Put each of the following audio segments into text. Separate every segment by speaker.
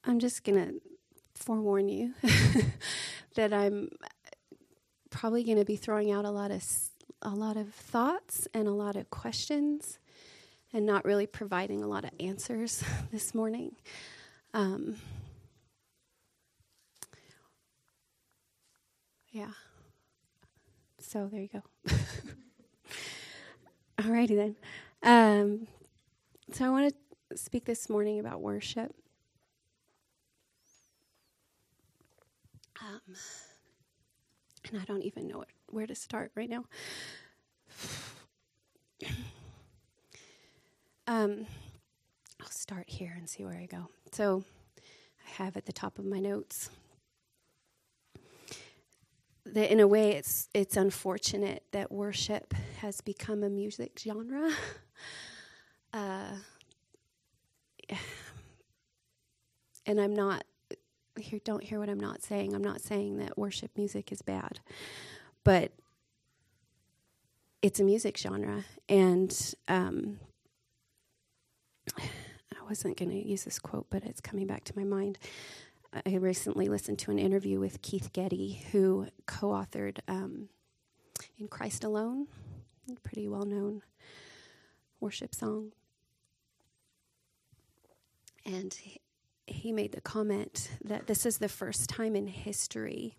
Speaker 1: I'm just going to forewarn you that I'm probably going to be throwing out a lot of thoughts and a lot of questions and not really providing a lot of answers this morning. Yeah. So there you go. Alrighty then. So I want to speak this morning about worship. And I don't even know where to start right now. I'll start here and see where I go. So I have at the top of my notes that in a way it's unfortunate that worship has become a music genre. And I'm not, don't hear what I'm not saying. I'm not saying that worship music is bad, but it's a music genre. And I wasn't going to use this quote, but it's coming back to my mind. I recently listened to an interview with Keith Getty, who co-authored In Christ Alone, a pretty well-known worship song. And he made the comment that this is the first time in history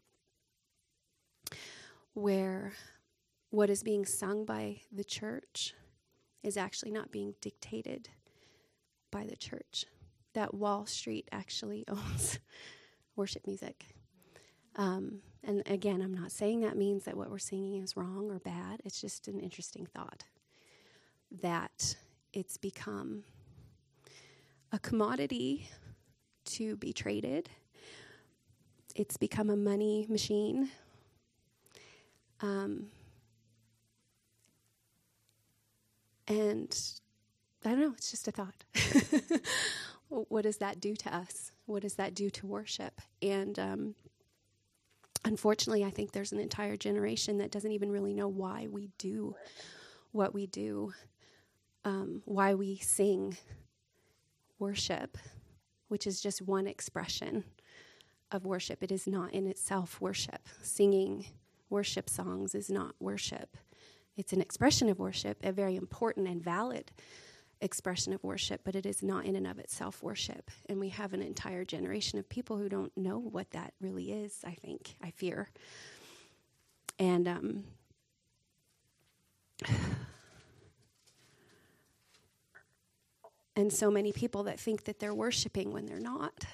Speaker 1: where what is being sung by the church is actually not being dictated by the church. That Wall Street actually owns worship music. And again, I'm not saying that means that what we're singing is wrong or bad. It's just an interesting thought that it's become a commodity to be traded. It's become a money machine. And I don't know, it's just a thought. What does that do to us? What does that do to worship? And unfortunately, I think there's an entire generation that doesn't even really know why we do what we do, why we sing worship, which is just one expression of worship. It is not in itself worship. Singing worship songs is not worship. It's an expression of worship, a very important and valid expression of worship, but it is not in and of itself worship. And we have an entire generation of people who don't know what that really is, I fear. And and so many people that think that they're worshiping when they're not.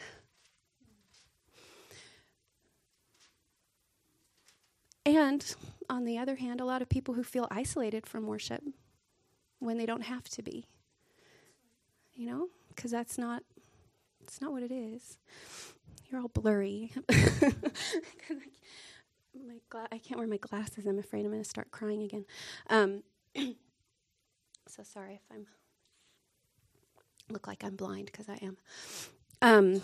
Speaker 1: And on the other hand, a lot of people who feel isolated from worship when they don't have to be. You know, because it's not what it is. You're all blurry. I can't wear my glasses. I'm afraid I'm going to start crying again. So sorry if I'm look like I'm blind, because I am.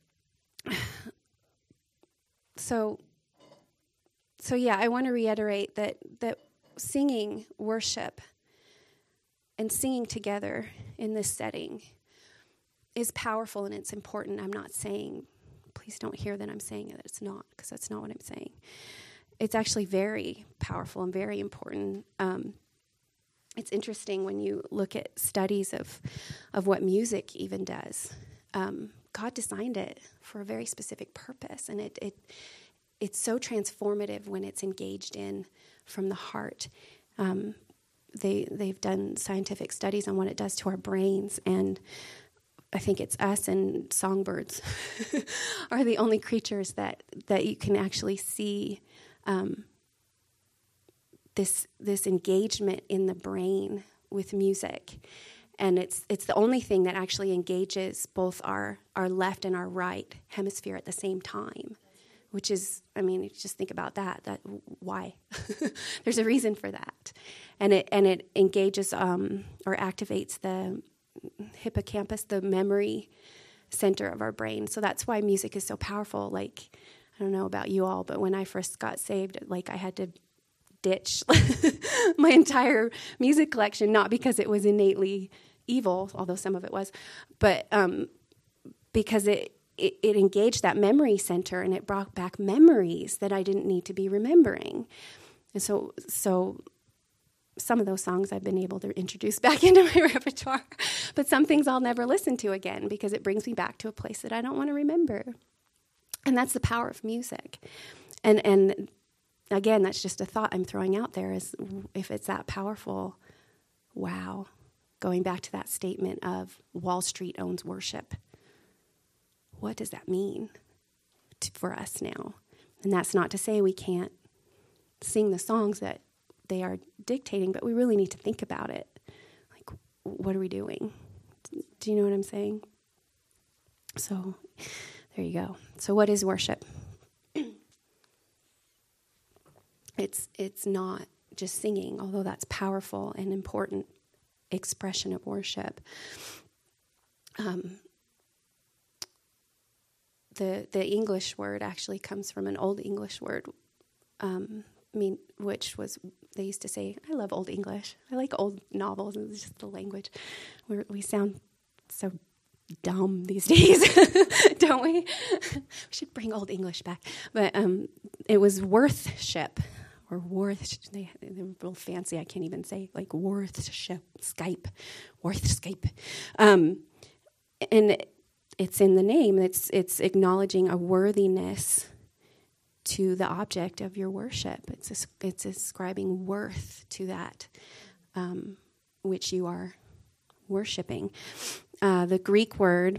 Speaker 1: So yeah, I want to reiterate that singing worship and singing together in this setting is powerful and it's important. I'm not saying, please don't hear that I'm saying that it's not, because that's not what I'm saying. It's actually very powerful and very important. It's interesting when you look at studies of what music even does. God designed it for a very specific purpose, and it's so transformative when it's engaged in from the heart. They've done scientific studies on what it does to our brains, and I think it's us and songbirds are the only creatures that you can actually see this engagement in the brain with music. And it's the only thing that actually engages both our left and our right hemisphere at the same time, which is, I mean, just think about that why? There's a reason for that. And it engages or activates the hippocampus, the memory center of our brain. So that's why music is so powerful. Like, I don't know about you all, but when I first got saved, like I had to ditch my entire music collection, not because it was innately evil, although some of it was, but because it it engaged that memory center, and it brought back memories that I didn't need to be remembering. And so some of those songs I've been able to introduce back into my repertoire, but some things I'll never listen to again because it brings me back to a place that I don't want to remember. And that's the power of music. And again, that's just a thought I'm throwing out there, is if it's that powerful, wow. Going back to that statement of Wall Street owns worship. What does that mean for us now? And that's not to say we can't sing the songs that they are dictating, but we really need to think about it. Like, what are we doing? Do you know what I'm saying? So, there you go. So what is worship? It's not just singing, although that's powerful and important expression of worship. The English word actually comes from an Old English word, which was, they used to say, I love Old English. I like old novels, and it's just the language. We sound so dumb these days, don't we? We should bring Old English back. But it was worthship, or worth. They're real fancy. I can't even say, like, worthship, worthscape. And it's in the name. It's acknowledging a worthiness to the object of your worship. It's ascribing worth to that which you are worshiping. The Greek word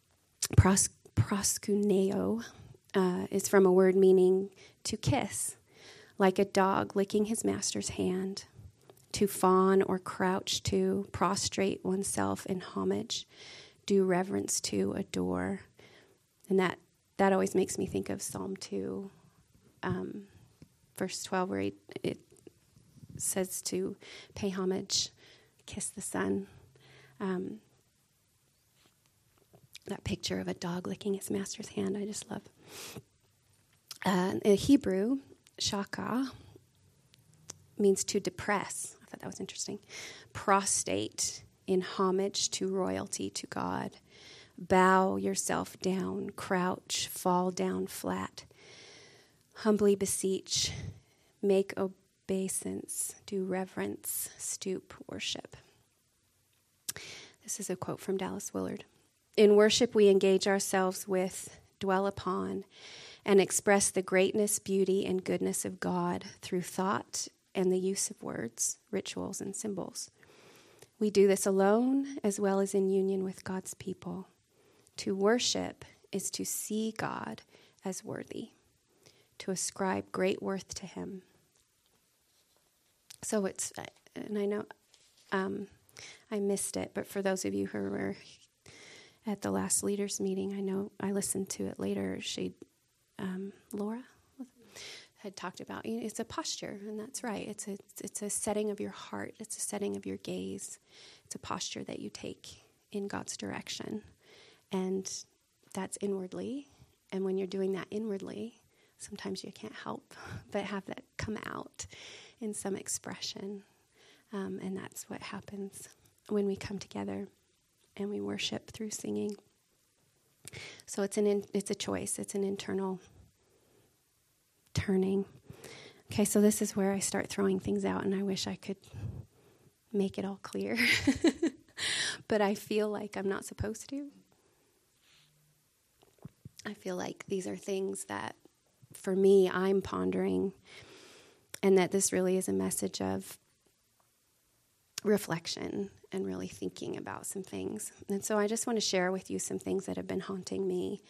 Speaker 1: proskuneo is from a word meaning to kiss, like a dog licking his master's hand, to fawn or crouch to, prostrate oneself in homage, do reverence to, adore. And that always makes me think of Psalm 2, verse 12, where it says to pay homage, kiss the Son. That picture of a dog licking his master's hand, I just love. In Hebrew, shaka means to depress. I thought that was interesting. Prostrate in homage to royalty, to God. Bow yourself down, crouch, fall down flat. Humbly beseech, make obeisance, do reverence, stoop, worship. This is a quote from Dallas Willard. In worship, we engage ourselves with, dwell upon, and express the greatness, beauty, and goodness of God through thought and the use of words, rituals, and symbols. We do this alone as well as in union with God's people. To worship is to see God as worthy, to ascribe great worth to him. So it's, and I know I missed it, but for those of you who were at the last leaders meeting, I know I listened to it later. Laura had talked about, it's a posture, and that's right. It's a setting of your heart. It's a setting of your gaze. It's a posture that you take in God's direction, and that's inwardly. And when you're doing that inwardly, sometimes you can't help but have that come out in some expression, and that's what happens when we come together and we worship through singing. So it's a choice. It's an internal turning. Okay, so this is where I start throwing things out, and I wish I could make it all clear. But I feel like I'm not supposed to. I feel like these are things that, for me, I'm pondering, and that this really is a message of reflection and really thinking about some things. And so I just want to share with you some things that have been haunting me.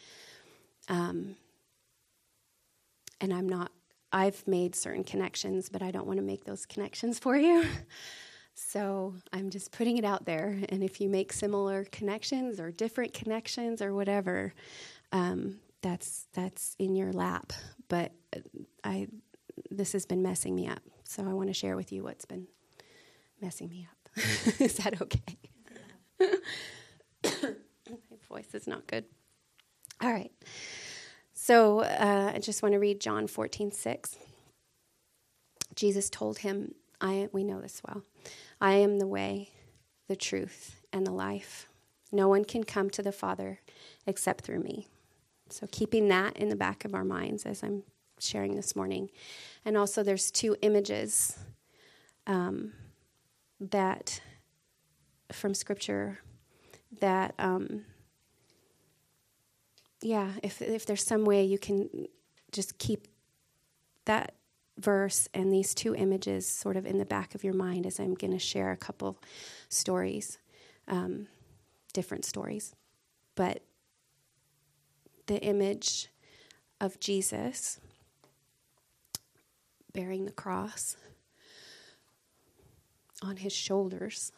Speaker 1: And I've made certain connections, but I don't want to make those connections for you. So I'm just putting it out there. And if you make similar connections or different connections or whatever, that's in your lap. But this has been messing me up. So I want to share with you what's been messing me up. Is that okay? My voice is not good. All right. So I just want to read John 14:6. Jesus told him, we know this well, I am the way, the truth, and the life. No one can come to the Father except through me. So keeping that in the back of our minds as I'm sharing this morning. And also there's two images that from Scripture that, if there's some way you can just keep that verse and these two images sort of in the back of your mind as I'm going to share a couple stories, different stories. But the image of Jesus bearing the cross on his shoulders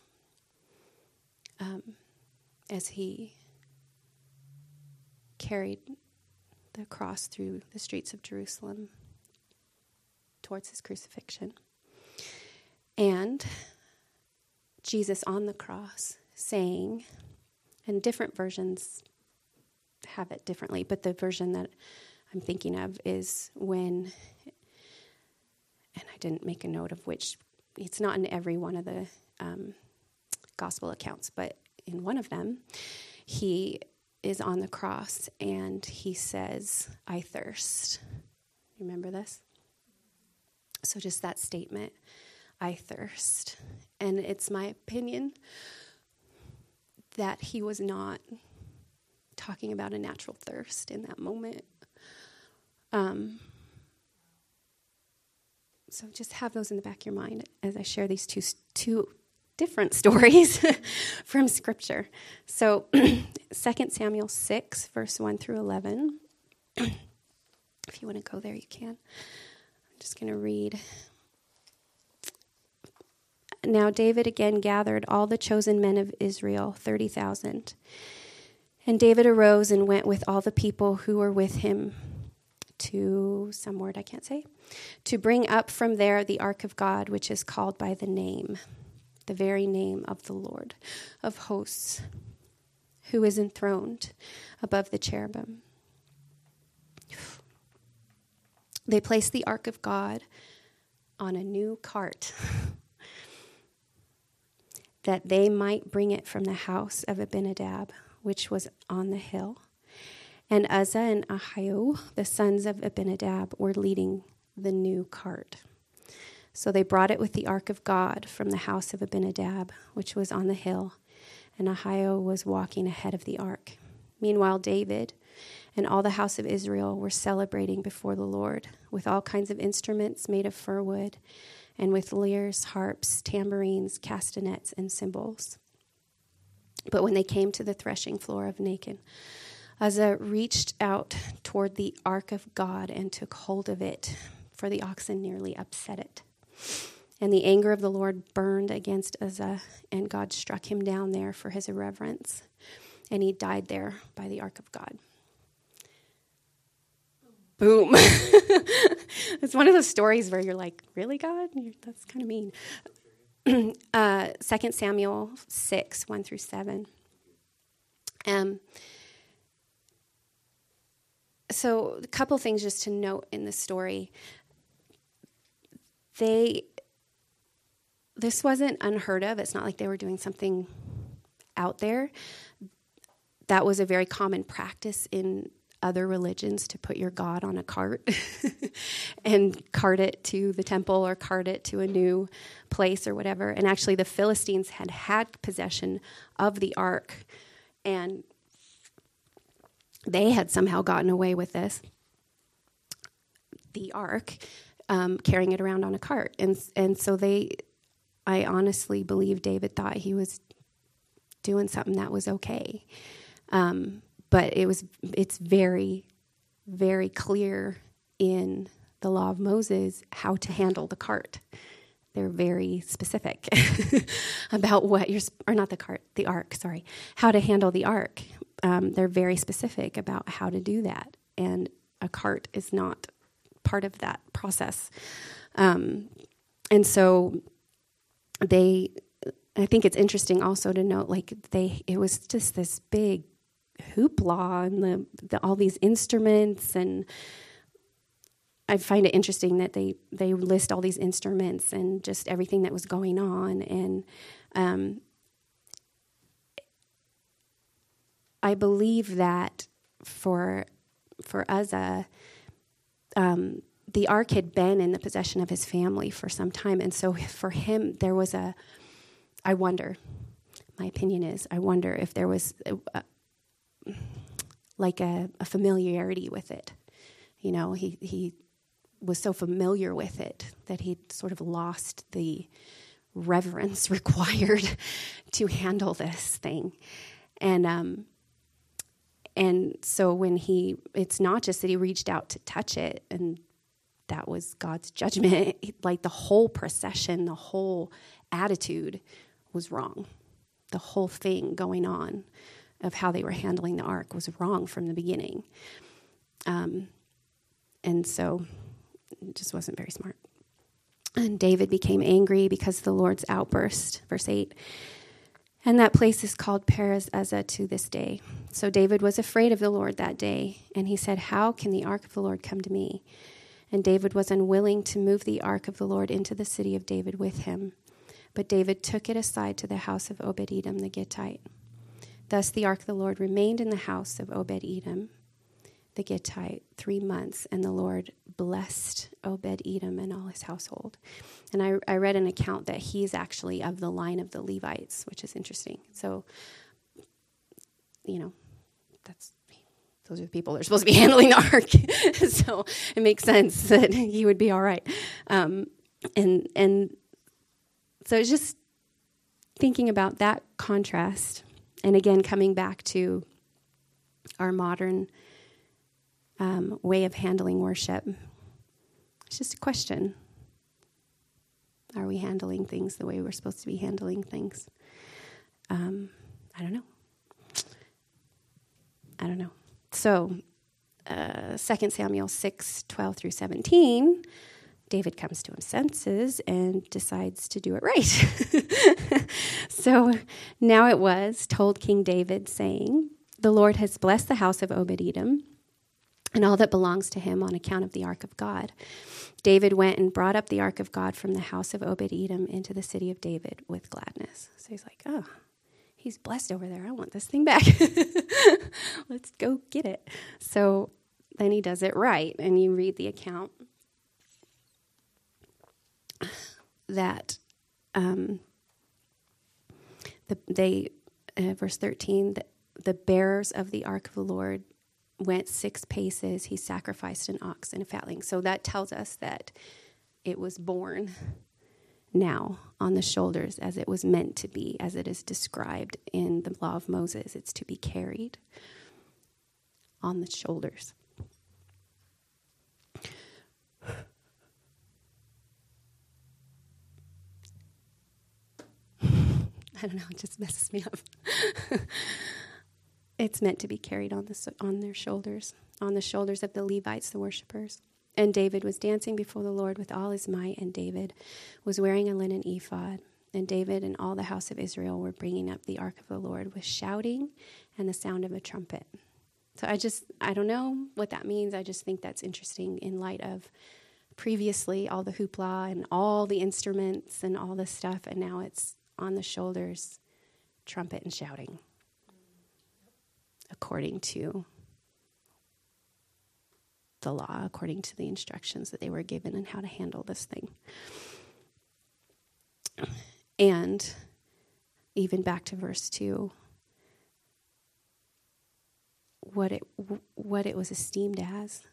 Speaker 1: as he carried the cross through the streets of Jerusalem towards his crucifixion. And Jesus on the cross saying, and different versions have it differently, but the version that I'm thinking of is when, and I didn't make a note of which, it's not in every one of the gospel accounts, but in one of them, he is on the cross and he says, "I thirst." Remember this? So just that statement, "I thirst." And it's my opinion that he was not talking about a natural thirst in that moment. So just have those in the back of your mind as I share these two different stories from Scripture. So 2 Samuel 6, verse 1 through 11. If you want to go there, you can. I'm just going to read. Now David again gathered all the chosen men of Israel, 30,000. And David arose and went with all the people who were with him to some word I can't say, to bring up from there the ark of God, which is called by the name, the very name of the Lord of hosts, who is enthroned above the cherubim. They placed the ark of God on a new cart, that they might bring it from the house of Abinadab, which was on the hill. And Uzzah and Ahio, the sons of Abinadab, were leading the new cart. So they brought it with the ark of God from the house of Abinadab, which was on the hill, and Ahio was walking ahead of the ark. Meanwhile, David and all the house of Israel were celebrating before the Lord with all kinds of instruments made of fir wood, and with lyres, harps, tambourines, castanets, and cymbals. But when they came to the threshing floor of Nacon, Uzzah reached out toward the ark of God and took hold of it, for the oxen nearly upset it. And the anger of the Lord burned against Uzzah, and God struck him down there for his irreverence, and he died there by the ark of God. Boom. It's one of those stories where you're like, really, God? That's kind of mean. 2 Samuel 6, 1 through 7. So a couple things just to note in the story. This wasn't unheard of. It's not like they were doing something out there. That was a very common practice in other religions, to put your God on a cart and cart it to the temple or cart it to a new place or whatever. And actually the Philistines had possession of the ark, and they had somehow gotten away with this, the ark, carrying it around on a cart. And so I honestly believe David thought he was doing something that was okay. But it's very, very clear in the law of Moses how to handle the cart. They're very specific about what the ark, how to handle the ark. They're very specific about how to do that. And a cart is not part of that process. And so I think it's interesting also to note, it was just this big hoopla and all these instruments, and I find it interesting that they list all these instruments and just everything that was going on. And I believe that for Uzzah, the ark had been in the possession of his family for some time. And so for him, there was I wonder, my opinion is, I wonder if there was a familiarity with it. You know, he was so familiar with it that he sort of lost the reverence required to handle this thing. And so when it's not just that he reached out to touch it and that was God's judgment, like the whole procession, the whole attitude was wrong. The whole thing going on of how they were handling the ark was wrong from the beginning. And so it just wasn't very smart. And David became angry because of the Lord's outburst, verse 8. And that place is called Perez Uzzah to this day. So David was afraid of the Lord that day, and he said, "How can the ark of the Lord come to me?" And David was unwilling to move the ark of the Lord into the city of David with him. But David took it aside to the house of Obed-Edom the Gittite. Thus the ark of the Lord remained in the house of Obed-Edom the Gittite 3 months, and the Lord blessed Obed-Edom and all his household. And I read an account that he's actually of the line of the Levites, which is interesting. So, you know, those are the people that are supposed to be handling the ark. So it makes sense that he would be all right. And so it's just thinking about that contrast. And again, coming back to our modern way of handling worship. It's just a question. Are we handling things the way we're supposed to be handling things? I don't know. So, 2 Samuel 6:12-17, David comes to his senses and decides to do it right. So, now it was told King David, saying, "The Lord has blessed the house of Obed-Edom and all that belongs to him on account of the ark of God." David went and brought up the ark of God from the house of Obed-Edom into the city of David with gladness. So he's like, oh, he's blessed over there. I want this thing back. Let's go get it. So then he does it right. And you read the account that verse 13, the bearers of the ark of the Lord went 6 paces. He sacrificed an ox and a fatling. So that tells us that it was borne now on the shoulders as it was meant to be, as it is described in the law of Moses. It's to be carried on the shoulders. I don't know, it just messes me up. It's meant to be carried on their shoulders, on the shoulders of the Levites, the worshipers. And David was dancing before the Lord with all his might, and David was wearing a linen ephod. And David and all the house of Israel were bringing up the ark of the Lord with shouting and the sound of a trumpet. So I don't know what that means. I just think that's interesting in light of previously all the hoopla and all the instruments and all this stuff, and now it's on the shoulders, trumpet and shouting, according to the law, according to the instructions that they were given and how to handle this thing. And even back to verse 2, what it was esteemed as,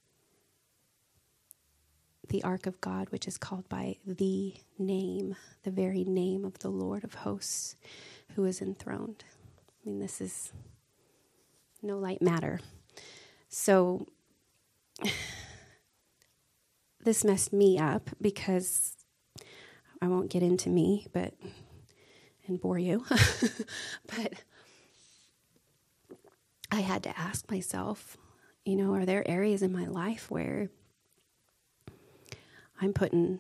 Speaker 1: the ark of God, which is called by the name, the very name of the Lord of hosts, who is enthroned. I mean, this is no light matter. So this messed me up because I won't get into me, and bore you, but I had to ask myself, are there areas in my life where I'm putting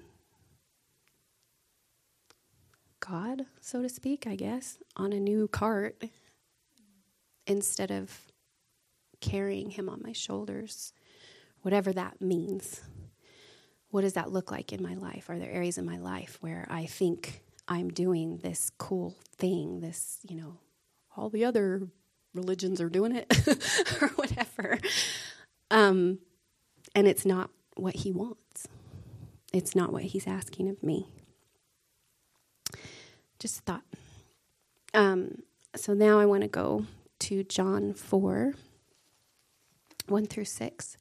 Speaker 1: God, so to speak, I guess, on a new cart instead of carrying him on my shoulders, whatever that means. What does that look like in my life? Are there areas in my life where I think I'm doing this cool thing, this, all the other religions are doing it or whatever, And it's not what he wants. It's not what he's asking of me. Just a thought. So now I want to go to John 4, 1 through 6.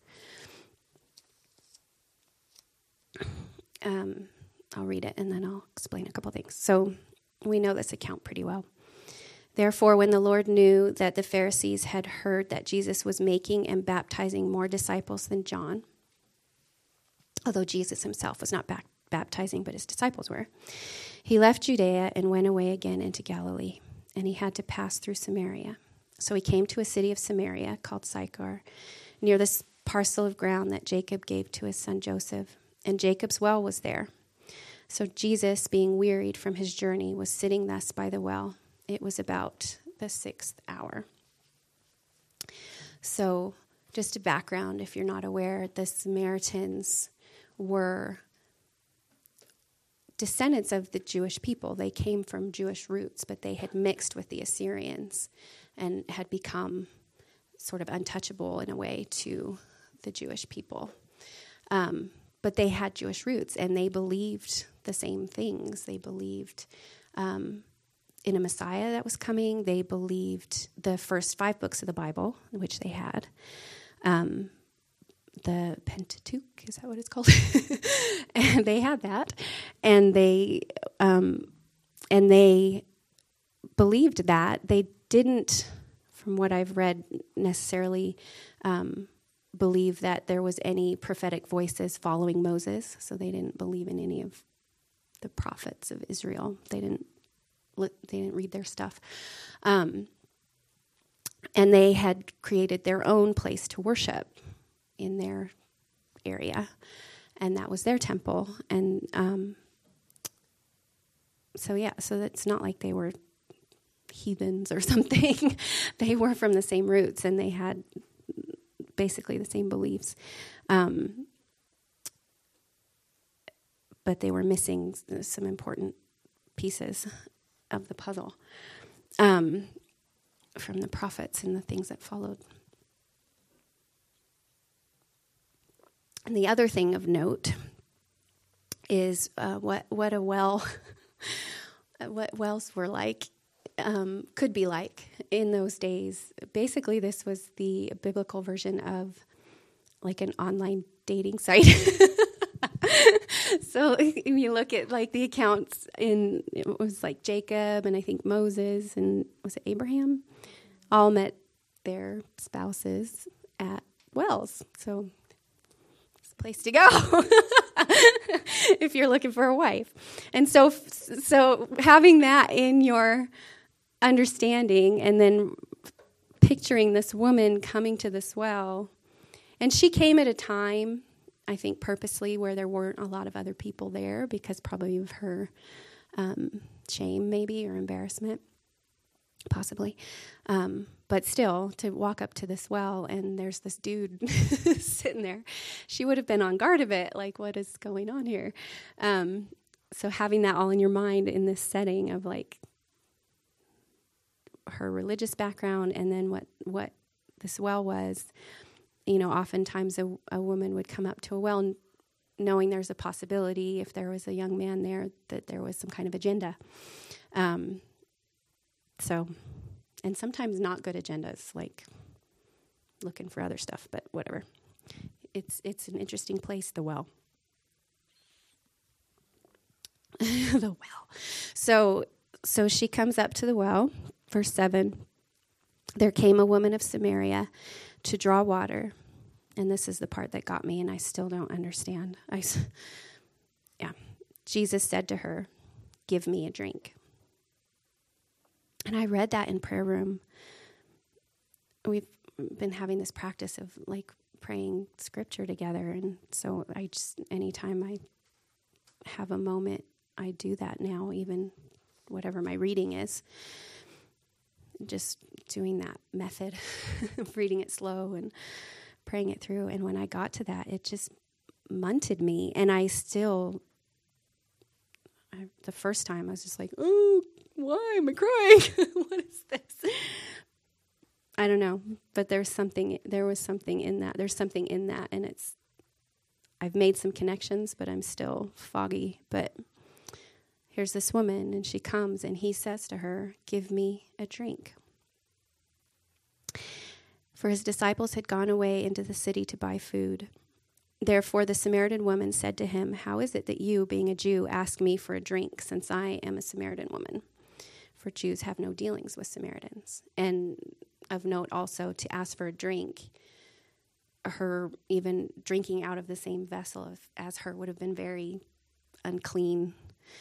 Speaker 1: I'll read it and then I'll explain a couple things. So we know this account pretty well. Therefore, when the Lord knew that the Pharisees had heard that Jesus was making and baptizing more disciples than John, although Jesus himself was not baptizing, but his disciples were, he left Judea and went away again into Galilee, and he had to pass through Samaria. So he came to a city of Samaria called Sychar, near this parcel of ground that Jacob gave to his son Joseph, and Jacob's well was there. So Jesus, being wearied from his journey, was sitting thus by the well. It was about the 6th hour. So just a background, if you're not aware, the Samaritans were descendants of the Jewish people. They came from Jewish roots, but they had mixed with the Assyrians and had become sort of untouchable in a way to the Jewish people. But they had Jewish roots, and they believed the same things. They believed in a Messiah that was coming. They believed the first 5 books of the Bible, which they had. The Pentateuch, is that what it's called? And they had that. And they believed that. They didn't, from what I've read, necessarily believe that there was any prophetic voices following Moses. So they didn't believe in any of the prophets of Israel. They didn't read their stuff. And they had created their own place to worship in their area. And that was their temple. And so it's not like they were heathens or something. They were from the same roots, and they had basically the same beliefs. But they were missing some important pieces of the puzzle from the prophets and the things that followed. And the other thing of note is what a well, what wells were like, could be like in those days. Basically, this was the biblical version of like an online dating site. So if you look at like the accounts it was like Jacob and I think Moses and was it Abraham, all met their spouses at wells. So it's a place to go if you're looking for a wife. And so having that in your understanding and then picturing this woman coming to this well, and she came at a time, I think purposely, where there weren't a lot of other people there because probably of her shame maybe or embarrassment, possibly. But still, to walk up to this well and there's this dude sitting there, she would have been on guard a bit, like, what is going on here? So having that all in your mind in this setting of like her religious background and then what this well was, oftentimes a woman would come up to a well knowing there's a possibility, if there was a young man there, that there was some kind of agenda. And sometimes not good agendas, like looking for other stuff, but whatever. It's an interesting place, the well. The well. So she comes up to the well, verse 7. There came a woman of Samaria to draw water. And this is the part that got me, and I still don't understand. Jesus said to her, "Give me a drink." And I read that in prayer room. We've been having this practice of like praying scripture together. And so anytime I have a moment, I do that now, even whatever my reading is. Just doing that method of reading it slow and praying it through. And when I got to that, it just munted me. And the first time I was just like, oh, why am I crying? What is this? I don't know, but there was something in that. There's something in that, and I've made some connections, but I'm still foggy. But here's this woman, and she comes, and he says to her, "Give me a drink." For his disciples had gone away into the city to buy food. Therefore the Samaritan woman said to him, "How is it that you, being a Jew, ask me for a drink, since I am a Samaritan woman?" For Jews have no dealings with Samaritans. And of note also, to ask for a drink, her even drinking out of the same vessel as her would have been very unclean.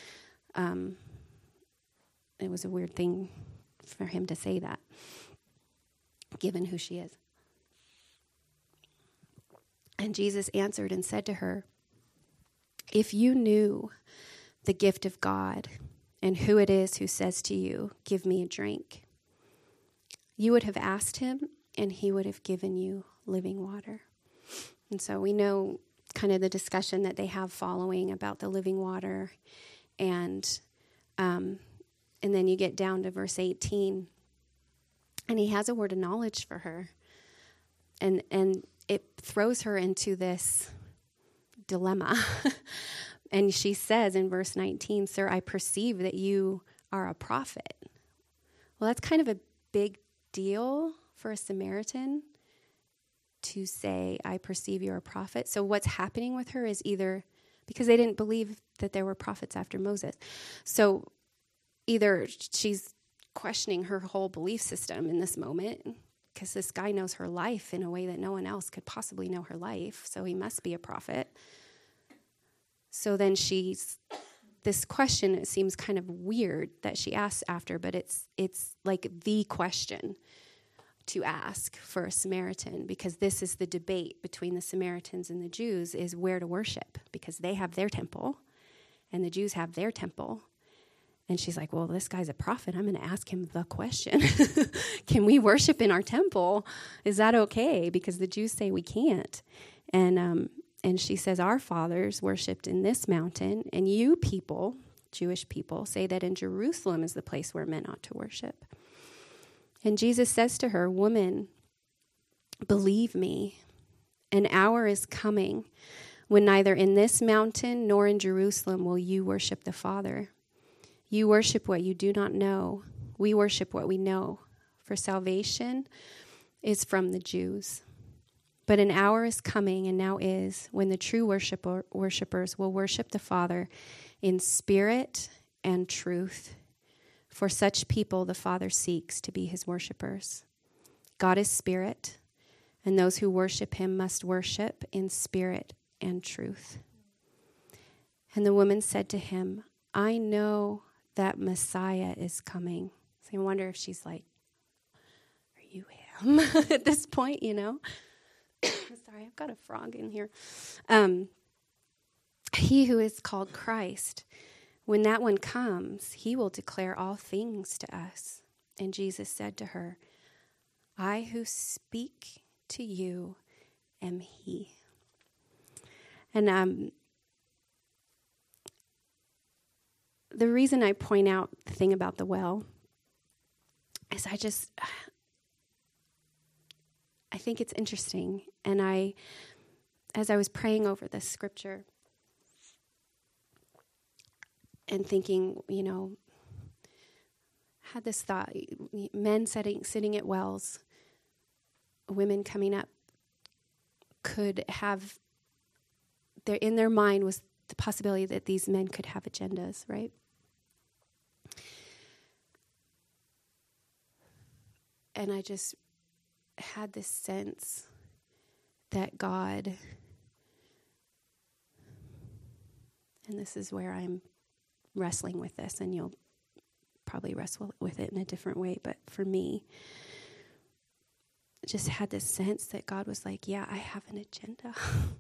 Speaker 1: It was a weird thing for him to say that, given who she is. And Jesus answered and said to her, "If you knew the gift of God and who it is who says to you, 'Give me a drink,' you would have asked him, and he would have given you living water." And so we know kind of the discussion that they have following about the living water. And then you get down to verse 18, and he has a word of knowledge for her. And it throws her into this dilemma. And she says in verse 19, "Sir, I perceive that you are a prophet." Well, that's kind of a big deal for a Samaritan to say, "I perceive you're a prophet." So what's happening with her is either, because they didn't believe that there were prophets after Moses. So either she's questioning her whole belief system in this moment, because this guy knows her life in a way that no one else could possibly know her life, so he must be a prophet. So then this question, it seems kind of weird that she asks after, but it's like the question to ask for a Samaritan, because this is the debate between the Samaritans and the Jews, is where to worship, because they have their temple and the Jews have their temple. And she's like, "Well, this guy's a prophet. I'm going to ask him the question. Can we worship in our temple? Is that okay? Because the Jews say we can't." And she says, "Our fathers worshipped in this mountain, and you people, Jewish people, say that in Jerusalem is the place where men ought to worship." And Jesus says to her, "Woman, believe me, an hour is coming when neither in this mountain nor in Jerusalem will you worship the Father. You worship what you do not know. We worship what we know, for salvation is from the Jews. But an hour is coming, and now is, when the true worshipers will worship the Father in spirit and truth. For such people the Father seeks to be his worshipers. God is spirit, and those who worship him must worship in spirit and truth." And the woman said to him, "I know that Messiah is coming." So I wonder if she's like, "Are you him?" at this point, you know? Sorry, I've got a frog in here. "He who is called Christ, when that one comes, he will declare all things to us." And Jesus said to her, "I who speak to you am he." And the reason I point out the thing about the well is I think it's interesting. And as I was praying over this scripture and thinking, had this thought, men sitting at wells, women coming up could have, in their mind was the possibility that these men could have agendas, right? And I just had this sense that God, and this is where I'm wrestling with this, and you'll probably wrestle with it in a different way, but for me, I just had this sense that God was like, "Yeah, I have an agenda."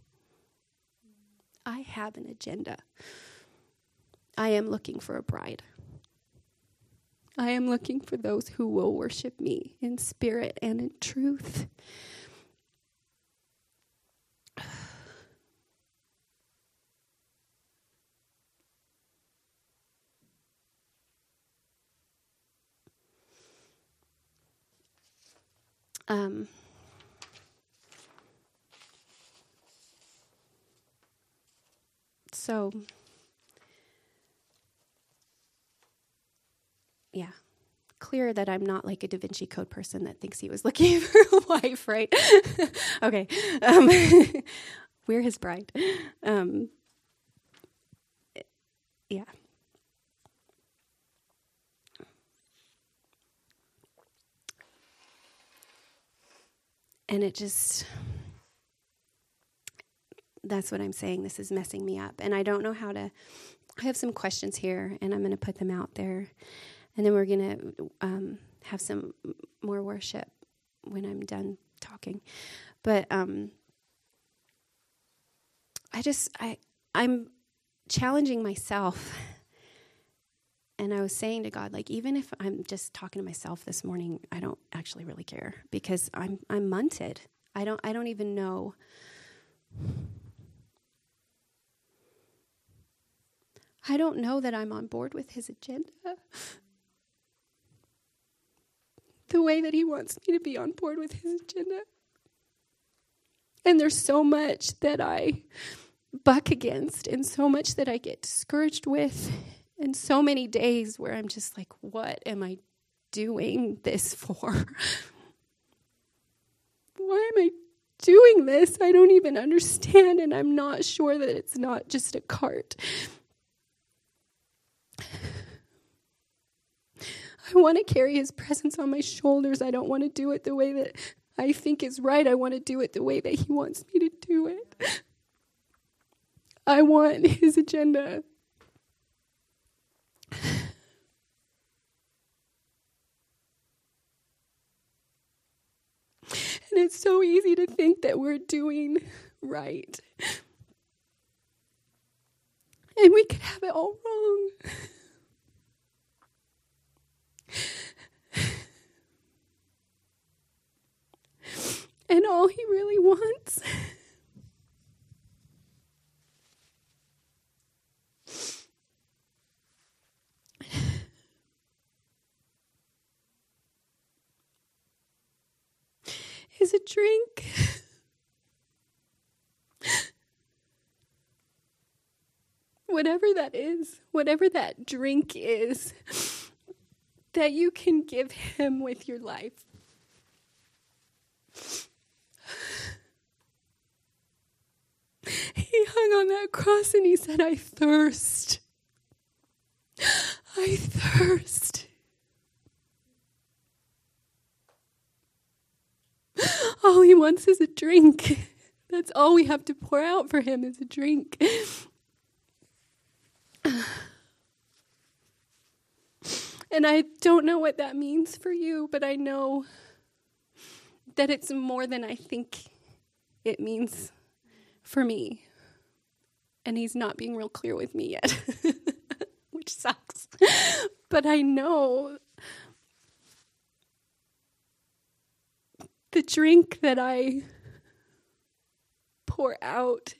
Speaker 1: I have an agenda. I am looking for a bride. I am looking for those who will worship me in spirit and in truth. So, yeah, clear that I'm not like a Da Vinci Code person that thinks he was looking for a wife, right? Okay. We're his bride. Yeah. And it just, that's what I'm saying. This is messing me up. And I don't know how to, I have some questions here, and I'm going to put them out there. And then we're going to have some more worship when I'm done talking. But I'm challenging myself. And I was saying to God, like, even if I'm just talking to myself this morning, I don't actually really care, because I'm munted. I don't even know. I don't know that I'm on board with his agenda the way that he wants me to be on board with his agenda. And there's so much that I buck against, and so much that I get discouraged with, and so many days where I'm just like, what am I doing this for? Why am I doing this? I don't even understand, and I'm not sure that it's not just a cart. I want to carry his presence on my shoulders. I don't want to do it the way that I think is right. I want to do it the way that he wants me to do it. I want his agenda. And it's so easy to think that we're doing right. And we could have it all wrong. And all he really wants is a drink. Whatever that is, whatever that drink is, that you can give him with your life. He hung on that cross and he said, I thirst. I thirst. All he wants is a drink. That's all we have to pour out for him is a drink. And I don't know what that means for you, but I know that it's more than I think it means for me. And he's not being real clear with me yet, which sucks. But I know the drink that I pour out,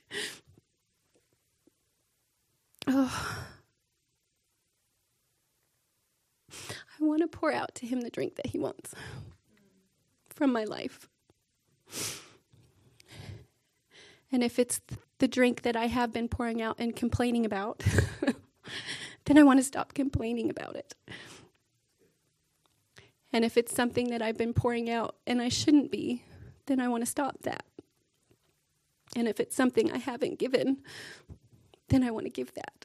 Speaker 1: I want to pour out to him the drink that he wants from my life. And if it's the drink that I have been pouring out and complaining about, then I want to stop complaining about it. And if it's something that I've been pouring out and I shouldn't be, then I want to stop that. And if it's something I haven't given, then I want to give that.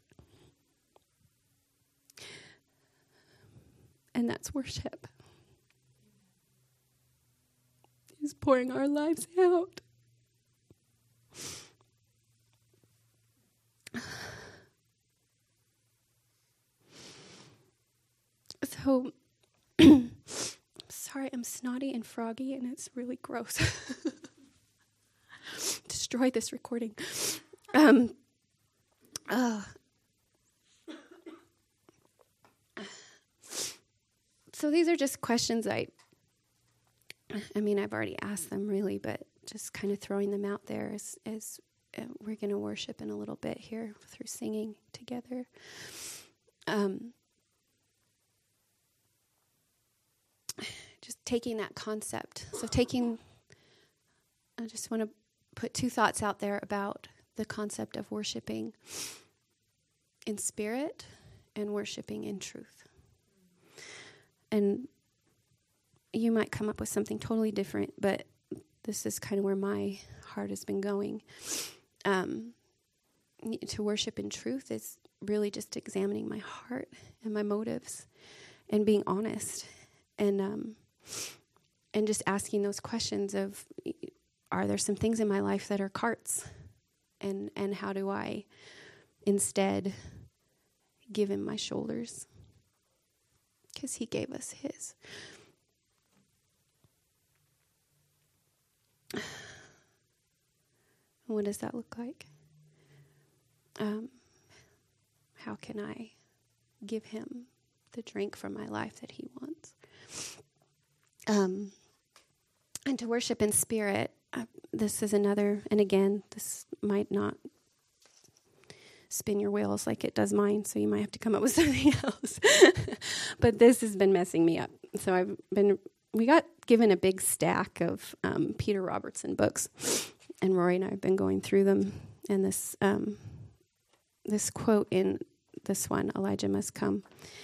Speaker 1: And that's worship. Is pouring our lives out. So, sorry, I'm snotty and froggy, and it's really gross. Destroy this recording. So these are just questions I mean, I've already asked them really, but just kind of throwing them out there as we're going to worship in a little bit here through singing together. just taking that concept. So I just want to put two thoughts out there about the concept of worshiping in spirit and worshiping in truth. And you might come up with something totally different, but this is kind of where my heart has been going. To worship in truth is really just examining my heart and my motives and being honest and just asking those questions of, are there some things in my life that are carts? And how do I instead give him my shoulders? Because he gave us his. What does that look like? How can I give him the drink from my life that he wants? And to worship in spirit, this is another, and again, this might not spin your wheels like it does mine, so you might have to come up with something else. But this has been messing me up. So we got given a big stack of Peter Robertson books, and Rory and I have been going through them, and this quote in this one, Elijah Must Come,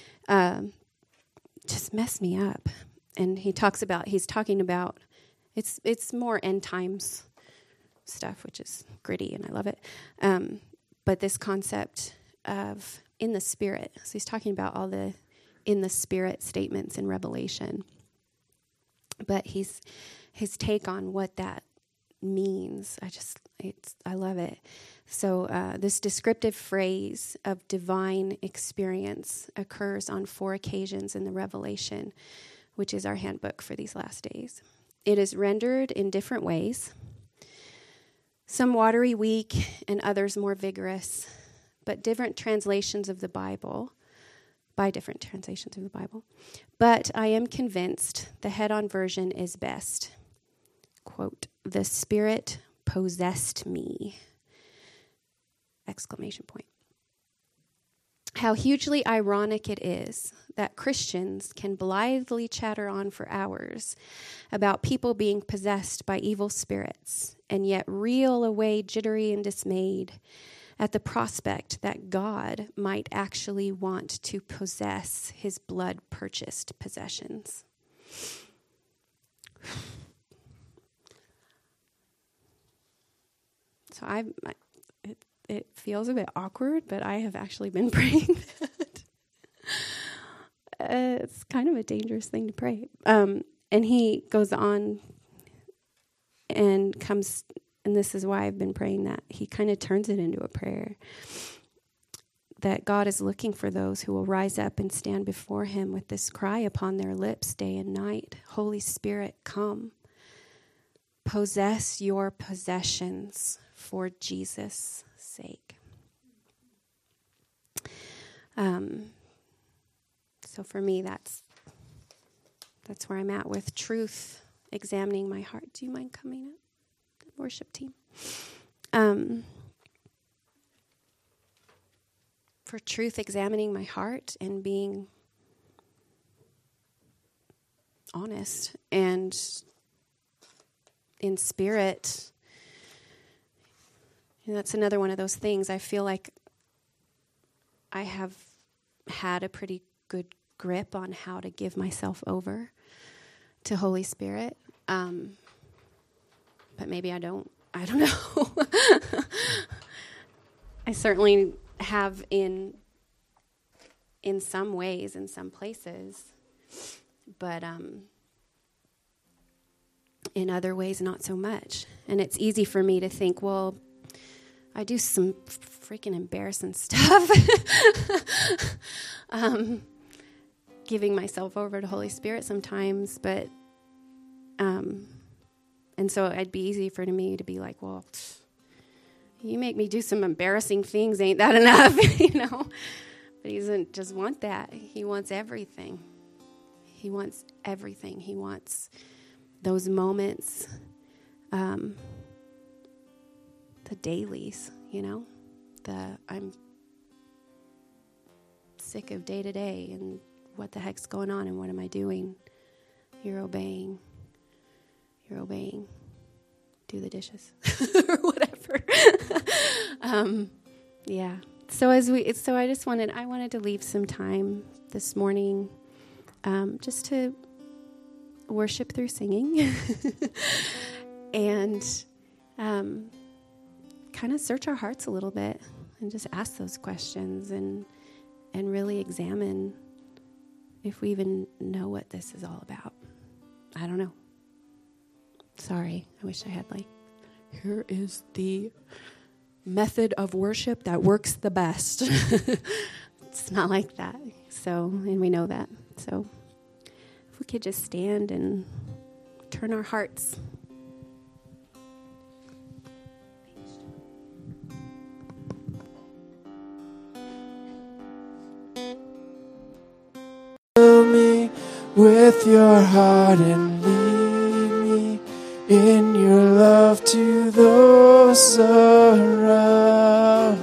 Speaker 1: just messed me up. And he's talking about, it's more end times stuff, which is gritty, and I love it. But this concept of in the spirit, so he's talking about all the in the spirit statements in Revelation. But his take on what that means, I love it. So this descriptive phrase of divine experience occurs on 4 occasions in the Revelation, which is our handbook for these last days. It is rendered in different ways, some watery, weak, and others more vigorous, but different translations of the Bible, by different translations of the Bible. But I am convinced the head-on version is best. Quote, "The Spirit possessed me!" Exclamation point. How hugely ironic it is that Christians can blithely chatter on for hours about people being possessed by evil spirits and yet reel away jittery and dismayed at the prospect that God might actually want to possess his blood-purchased possessions. So it feels a bit awkward, but I have actually been praying that. It's kind of a dangerous thing to pray. And he goes on and comes, and this is why I've been praying that. He kind of turns it into a prayer. That God is looking for those who will rise up and stand before him with this cry upon their lips day and night. Holy Spirit, come. Possess your possessions for Jesus' sake. So for me, that's where I'm at with truth, examining my heart. Do you mind coming up, the worship team? For truth, examining my heart and being honest and in spirit. And that's another one of those things. I feel like I have had a pretty good grip on how to give myself over to Holy Spirit. But maybe I don't know. I certainly have in some ways, in some places, but in other ways, not so much. And it's easy for me to think, well, I do some freaking embarrassing stuff. Giving myself over to Holy Spirit sometimes, but and so it'd be easy for me to be like, well, you make me do some embarrassing things, ain't that enough? But he doesn't just want that. He wants everything. He wants everything. He wants those moments, the dailies, I'm sick of day to day and what the heck's going on and what am I doing? You're obeying. You're obeying. Do the dishes or whatever. Yeah. So I just wanted to leave some time this morning, just to worship through singing, and kind of search our hearts a little bit, and just ask those questions, and really examine if we even know what this is all about. I don't know. Sorry, I wish I had here is the method of worship that works the best. It's not like that. So, and we know that. So, if we could just stand and turn our hearts.
Speaker 2: Fill me with your heart and lead me in your love to those around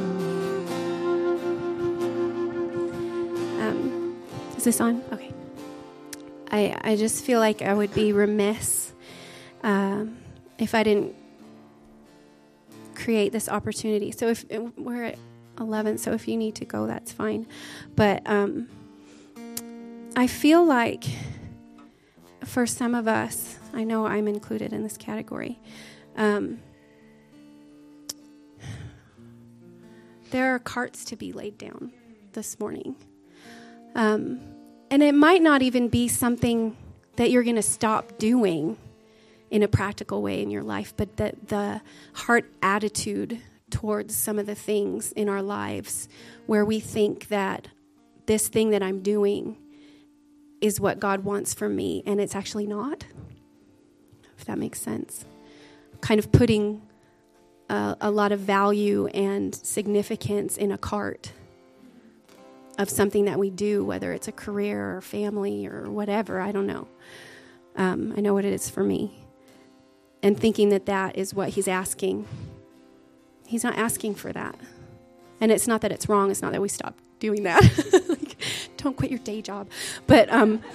Speaker 2: me.
Speaker 1: Is this on? Okay. I just feel like I would be remiss if I didn't create this opportunity. So if we're at 11, so if you need to go, that's fine. But I feel like for some of us, I know I'm included in this category, there are carts to be laid down this morning. And it might not even be something that you're going to stop doing in a practical way in your life, but the heart attitude towards some of the things in our lives where we think that this thing that I'm doing is what God wants from me, and it's actually not, if that makes sense. Kind of putting a lot of value and significance in a cart of something that we do, whether it's a career or family or whatever, I don't know. I know what it is for me. And thinking that is what he's asking. He's not asking for that. And it's not that it's wrong. It's not that we stop doing that. Don't quit your day job. But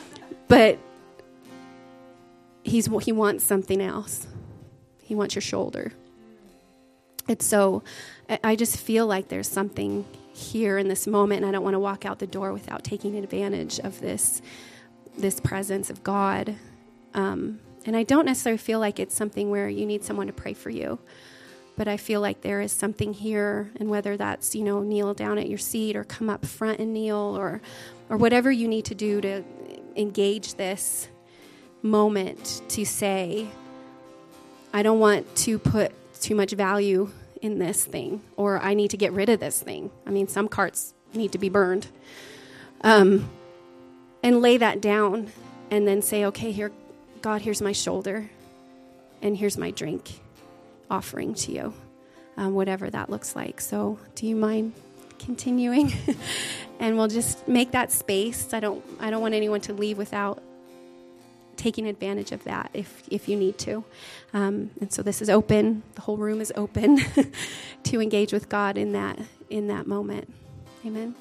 Speaker 1: he wants something else. He wants your shoulder. And so I just feel like there's something here in this moment, and I don't want to walk out the door without taking advantage of this presence of God. And I don't necessarily feel like it's something where you need someone to pray for you, but I feel like there is something here, and whether that's, kneel down at your seat or come up front and kneel or whatever you need to do to engage this moment to say, I don't want to put too much value in this thing, or I need to get rid of this thing. I mean, some carts need to be burned. And lay that down and then say, okay, here, God, here's my shoulder and here's my drink offering to you, whatever that looks like. So do you mind continuing? And we'll just make that space. I don't want anyone to leave without taking advantage of that if you need to. And so this is open. The whole room is open to engage with God in that moment. Amen.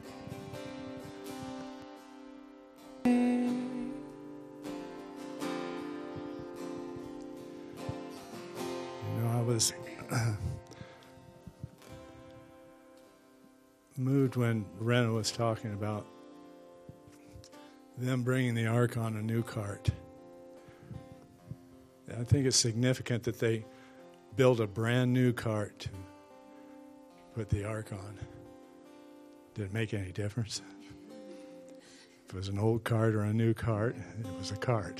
Speaker 2: I was moved when Rena was talking about them bringing the ark on a new cart. I think it's significant that they built a brand new cart to put the ark on. Did it make any difference? If it was an old cart or a new cart, it was a cart.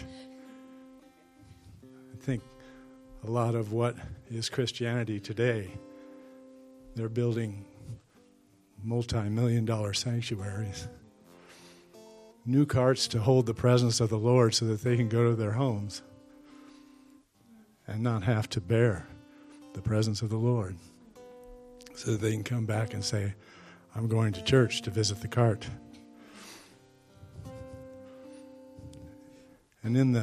Speaker 2: I think a lot of what is Christianity today, they're building multi-million-dollar sanctuaries. New carts to hold the presence of the Lord so that they can go to their homes and not have to bear the presence of the Lord, so that they can come back and say, I'm going to church to visit the cart. And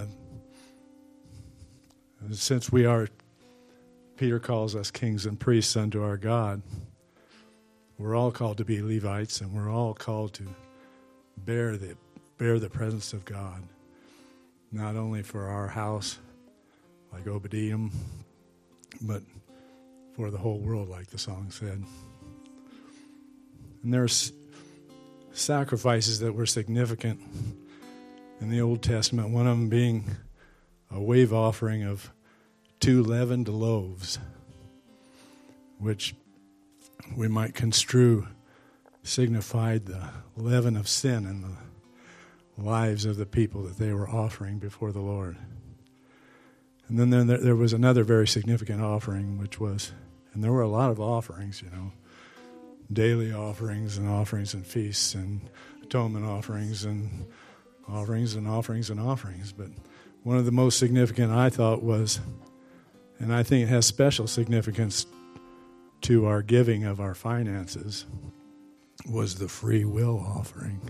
Speaker 2: since we are, Peter calls us kings and priests unto our God, we're all called to be Levites, and we're all called to bear the presence of God. not only for our house, like Obadiah, but for the whole world, like the song said. And there's sacrifices that were significant in the Old Testament, one of them being a wave offering of 2 leavened loaves, which we might construe signified the leaven of sin in the lives of the people that they were offering before the Lord. And then there was another very significant offering, which was, and there were a lot of offerings, daily offerings and feasts and atonement offerings and offerings and offerings and offerings. But one of the most significant, I thought, was, and I think it has special significance to our giving of our finances, was the free will offering.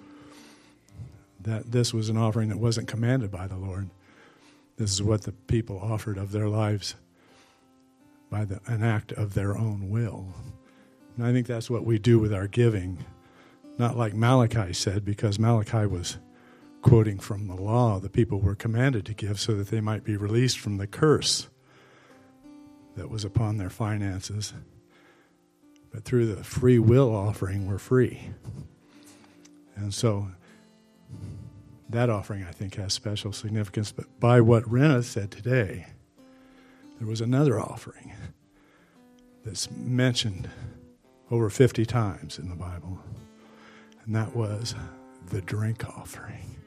Speaker 2: That this was an offering that wasn't commanded by the Lord. This is what the people offered of their lives by an act of their own will. And I think that's what we do with our giving. Not like Malachi said, because Malachi was quoting from the law. The people were commanded to give so that they might be released from the curse that was upon their finances. But through the free will offering, we're free. And so that offering, I think, has special significance. But by what Rena said today, there was another offering that's mentioned over 50 times in the Bible, and that was the drink offering.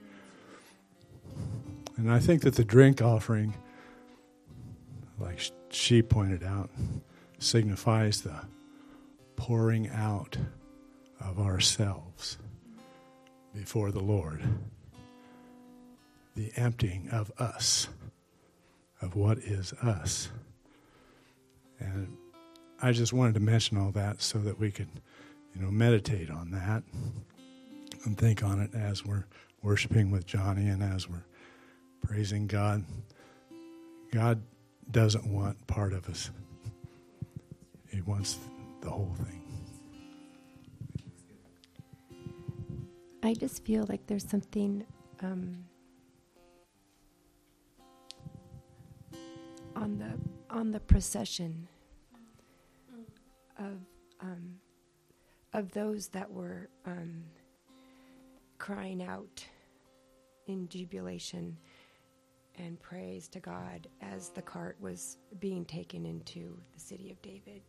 Speaker 2: And I think that the drink offering, like she pointed out, signifies the pouring out of ourselves before the Lord, the emptying of us, of what is us. And I just wanted to mention all that so that we could, meditate on that and think on it as we're worshiping with Johnny and as we're praising God. God doesn't want part of us. He wants the whole thing.
Speaker 3: I just feel like there's something on the procession of those that were crying out in jubilation and praise to God as the cart was being taken into the city of David.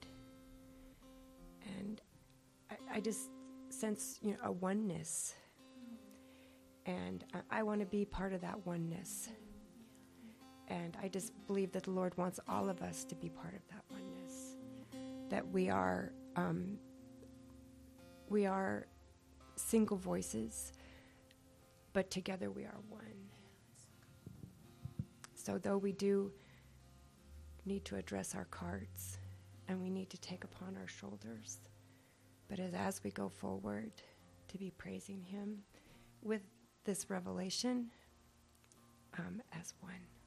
Speaker 3: And I just sense, a oneness. And I want to be part of that oneness. And I just believe that the Lord wants all of us to be part of that oneness. That we are single voices, but together we are one. So though we do need to address our carts and we need to take upon our shoulders, but as we go forward to be praising Him with this revelation as one.